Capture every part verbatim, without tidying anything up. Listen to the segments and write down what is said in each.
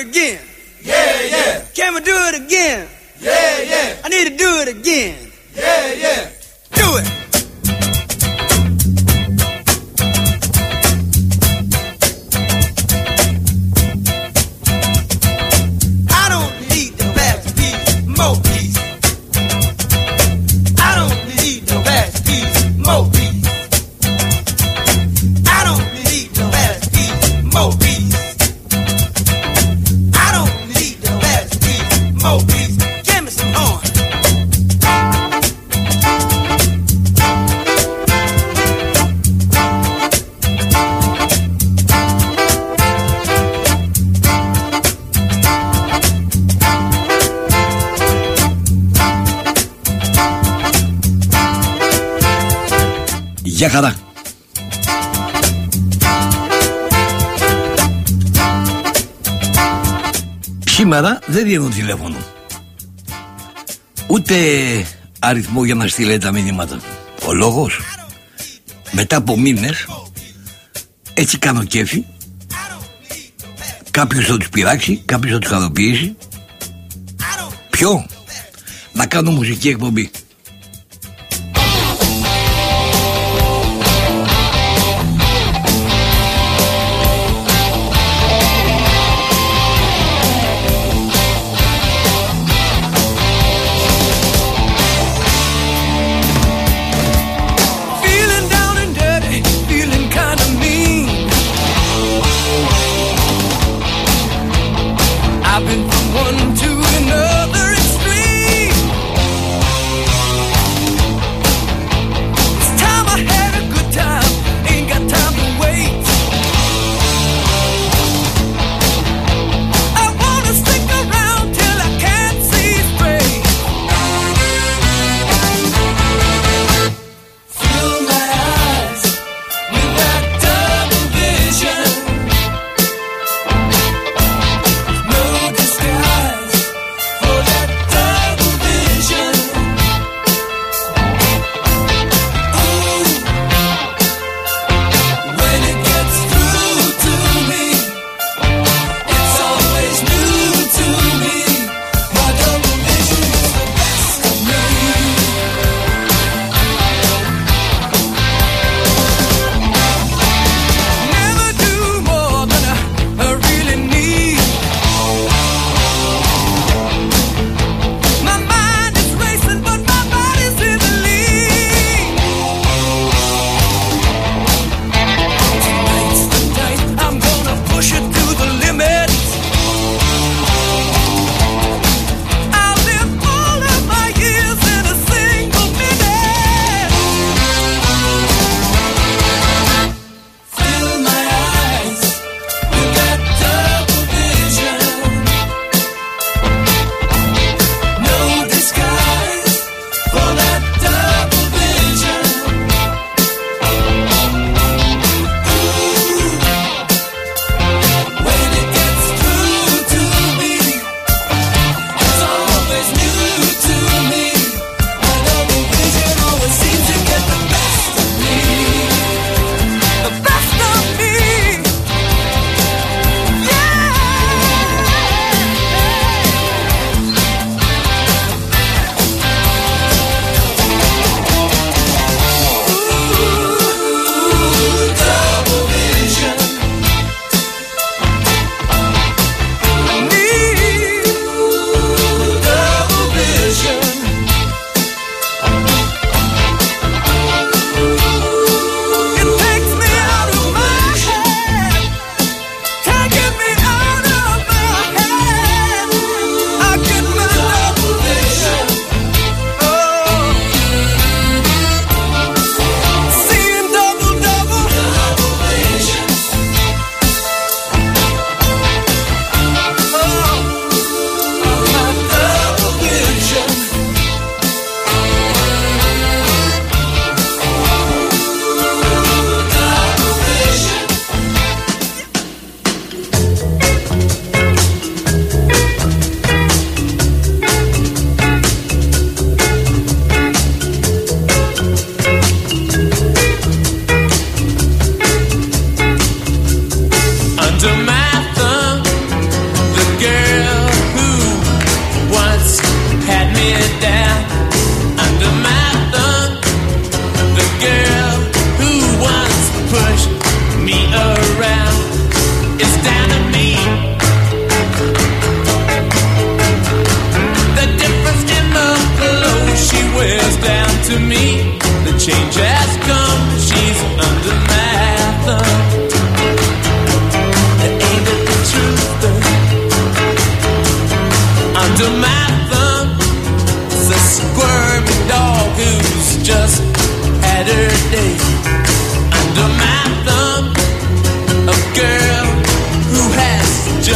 again? Yeah, yeah. Can we do it again? Yeah, yeah. I need to do it again. Yeah, yeah. Do it. I don't need the last piece, more piece. I don't need the last piece, more piece. I don't need the last piece, more piece. I don't need the last piece, more piece. Give me some horn. Γεια χαρά. Σήμερα δεν δίνω τηλέφωνο, ούτε αριθμό για να στείλετε τα μηνύματα. Ο λόγος, μετά από μήνες έτσι κάνω κέφι. Κάποιος θα τους πειράξει, κάποιος θα τους χαροποιήσει. Ποιο? Να κάνω μουσική εκπομπή. I've been from one to another extreme.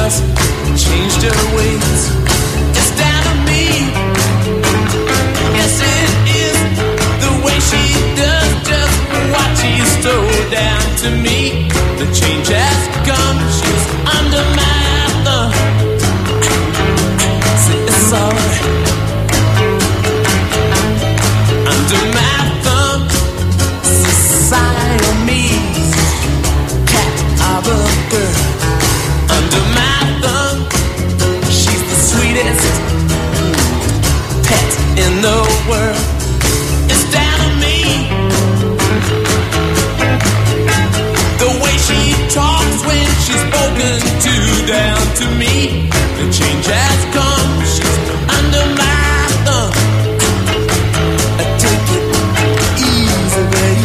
just changed her ways. It's down to me. Yes, it is the way she does just what she's told down to me. The change has come. She's under my thumb. See, it's alright. Under my thumb, Siamese cat of a girl. Under my thumb, she's the sweetest pet in the world. It's down to me. The way she talks when she's spoken to, down to me. The change has come. She's under my thumb. I take it easy, baby.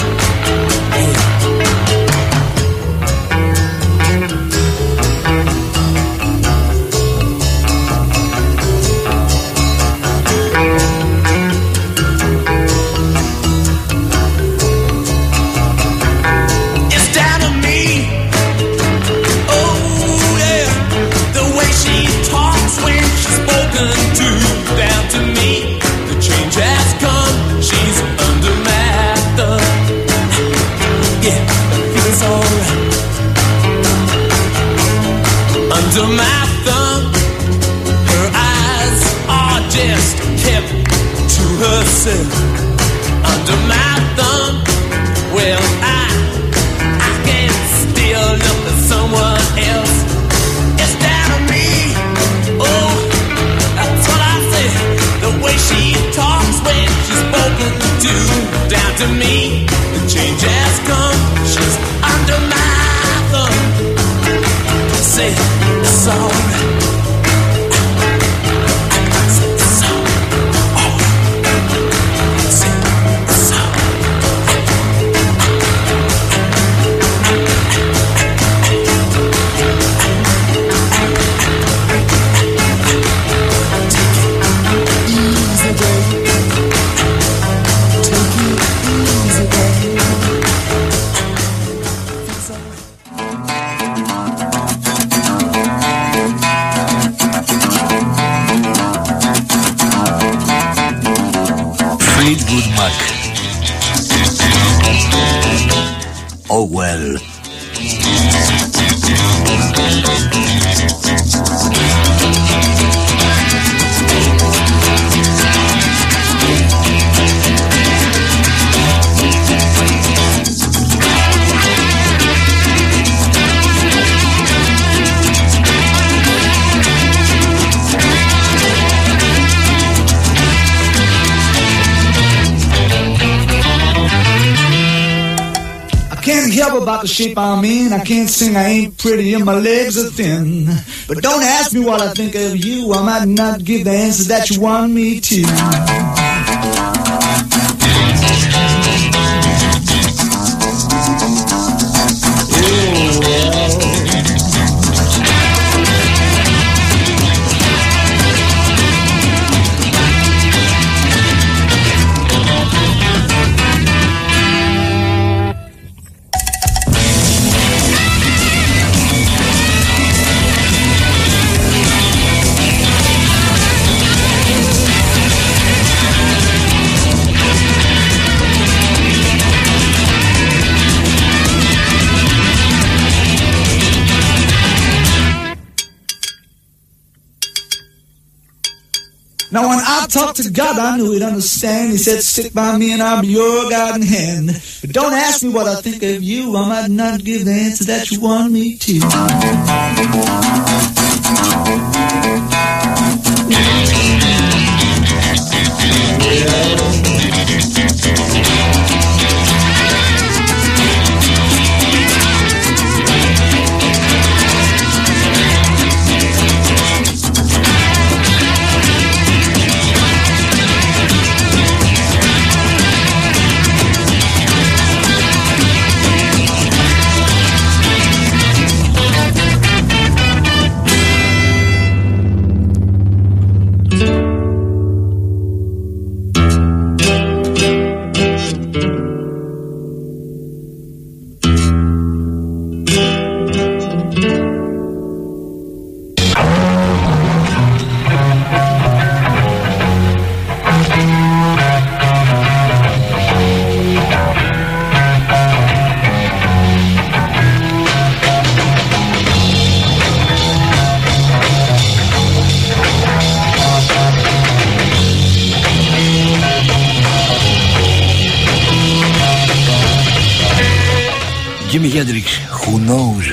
Under my thumb, her eyes are just kept to herself. Under my thumb, well, I, I can't steal nothing someone else. It's down to me. Oh, that's what I say. The way she talks when she's spoken to, down to me. The change has come. She's under my thumb. Say, it's alright. Say, it's alright. Say, it's Take it easy, baby. Take it easy, baby. It's alright. Fleetwood Mac. Oh well. Can't help about the shape I'm in. I can't sing, I ain't pretty, and my legs are thin. But don't ask me what I think of you. I might not give the answers that you want me to. Now when I talked to God, I knew he'd understand. He said, stick by me and I'll be your guiding hand. But don't ask me what I think of you. I might not give the answer that you want me to. Hendrix, who knows.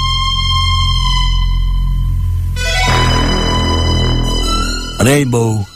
Rainbow